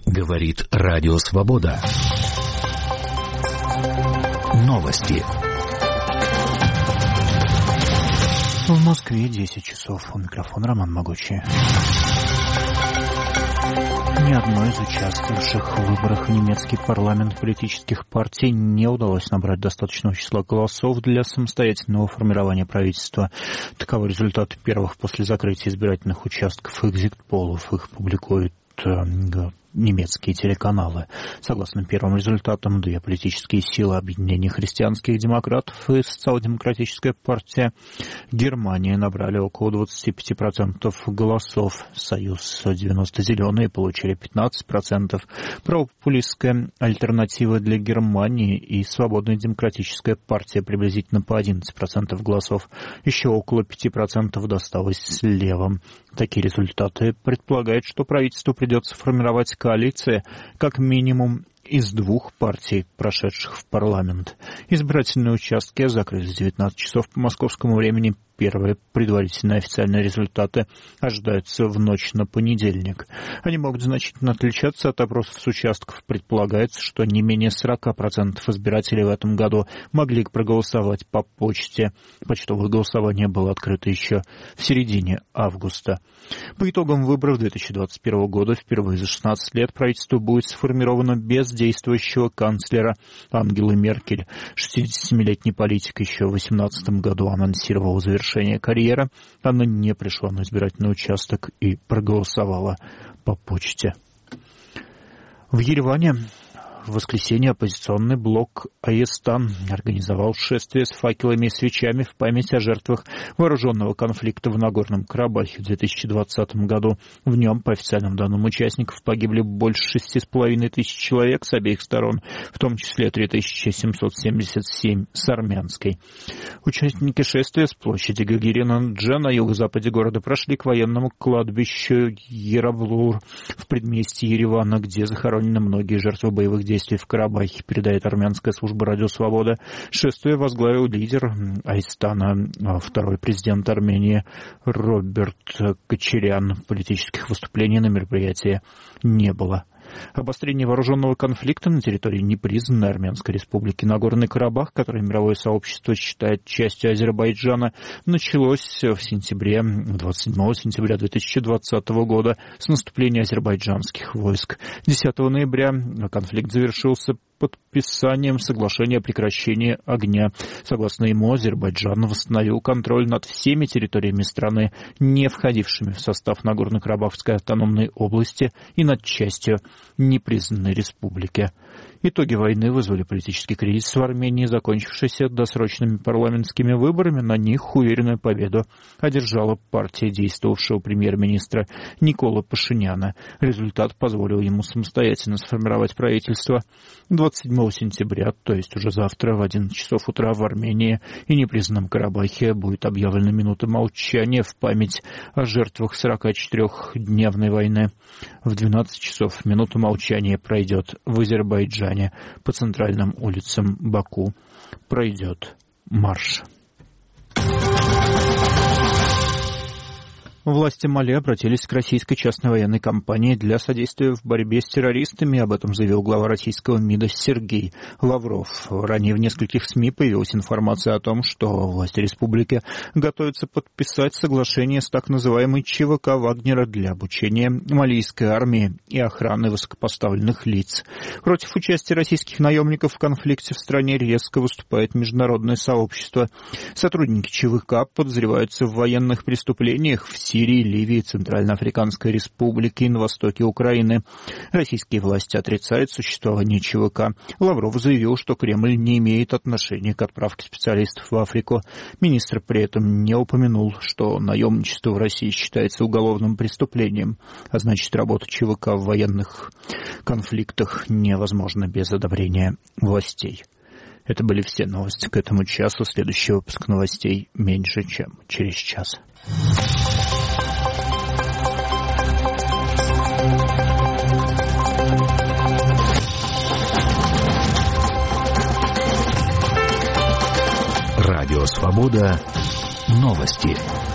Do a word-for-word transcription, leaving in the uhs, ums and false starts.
Говорит Радио Свобода. Новости. В Москве десять часов. У микрофона Роман Могучий. Ни одной из участвовавших в выборах в немецкий парламент политических партий не удалось набрать достаточного числа голосов для самостоятельного формирования правительства. Таковы результаты первых после закрытия избирательных участков экзит-полов. Их публикуют немецкие телеканалы. Согласно первым результатам, две политические силы — Объединение христианских демократов и Социал-демократическая партия Германии — набрали около двадцать пять процентов голосов. Союз девяносто зеленые получили пятнадцать процентов. Правопопулистская альтернатива для Германии и Свободная демократическая партия приблизительно по одиннадцать процентов голосов. Еще около пять процентов досталось левым. Такие результаты предполагают, что правительству придется формировать коалиция как минимум из двух партий, прошедших в парламент. Избирательные участки закрылись в девятнадцать часов по московскому времени. Первые предварительные официальные результаты ожидаются в ночь на понедельник. Они могут значительно отличаться от опросов с участков. Предполагается, что не менее сорок процентов избирателей в этом году могли проголосовать по почте. Почтовое голосование было открыто еще в середине августа. По итогам выборов две тысячи двадцать первого года впервые за шестнадцать лет правительство будет сформировано без действующего канцлера. Ангелы Меркель, шестидесятисемилетний политик, еще в две тысячи восемнадцатом году анонсировала завершение карьеры. Она не пришла на избирательный участок и проголосовала по почте. В Ереване в воскресенье оппозиционный блок Айестан организовал шествие с факелами и свечами в память о жертвах вооруженного конфликта в Нагорном Карабахе в две тысячи двадцатом году. В нем, по официальным данным участников, погибли больше шести с половиной тысяч человек с обеих сторон, в том числе три тысячи семьсот семьдесят семь с армянской. Участники шествия с площади Гагирина-Дже на юго-западе города прошли к военному кладбищу Еравлур в предместье Еревана, где захоронены многие жертвы боевых действий в Карабахе, передает армянская служба «Радио Свобода». Шествие возглавил лидер Айстана, второй президент Армении Роберт Кочарян. Политических выступлений на мероприятии не было. Обострение вооруженного конфликта на территории непризнанной Армянской республики Нагорный Карабах, который мировое сообщество считает частью Азербайджана, началось в сентябре, двадцать седьмого сентября две тысячи двадцатого года с наступления азербайджанских войск. десятого ноября конфликт завершился подписанием соглашения о прекращении огня. Согласно ему, Азербайджан восстановил контроль над всеми территориями страны, не входившими в состав Нагорно-Карабахской автономной области, и над частью непризнанной республики. Итоги войны вызвали политический кризис в Армении, закончившийся досрочными парламентскими выборами. На них уверенную победу одержала партия действовавшего премьер-министра Никола Пашиняна. Результат позволил ему самостоятельно сформировать правительство. двадцать седьмого сентября, то есть уже завтра, в одиннадцать часов утра в Армении и непризнанном Карабахе будет объявлена минута молчания в память о жертвах сорокачетырёхдневной войны. В двенадцать часов минута молчания пройдет в Азербайджане. По центральным улицам Баку пройдет марш. Власти Мали обратились к российской частной военной компании для содействия в борьбе с террористами. Об этом заявил глава российского МИДа Сергей Лавров. Ранее в нескольких СМИ появилась информация о том, что власти республики готовятся подписать соглашение с так называемой ЧВК Вагнера для обучения малийской армии и охраны высокопоставленных лиц. Против участия российских наемников в конфликте в стране резко выступает международное сообщество. Сотрудники ЧВК подозреваются в военных преступлениях в Сирии, Ливии, Центральноафриканской Республике и на востоке Украины. Российские власти отрицают существование ЧВК. Лавров заявил, что Кремль не имеет отношения к отправке специалистов в Африку. Министр при этом не упомянул, что наемничество в России считается уголовным преступлением, а значит, работа ЧВК в военных конфликтах невозможна без одобрения властей. Это были все новости к этому часу. Следующий выпуск новостей меньше, чем через час. Радио Свобода. Новости.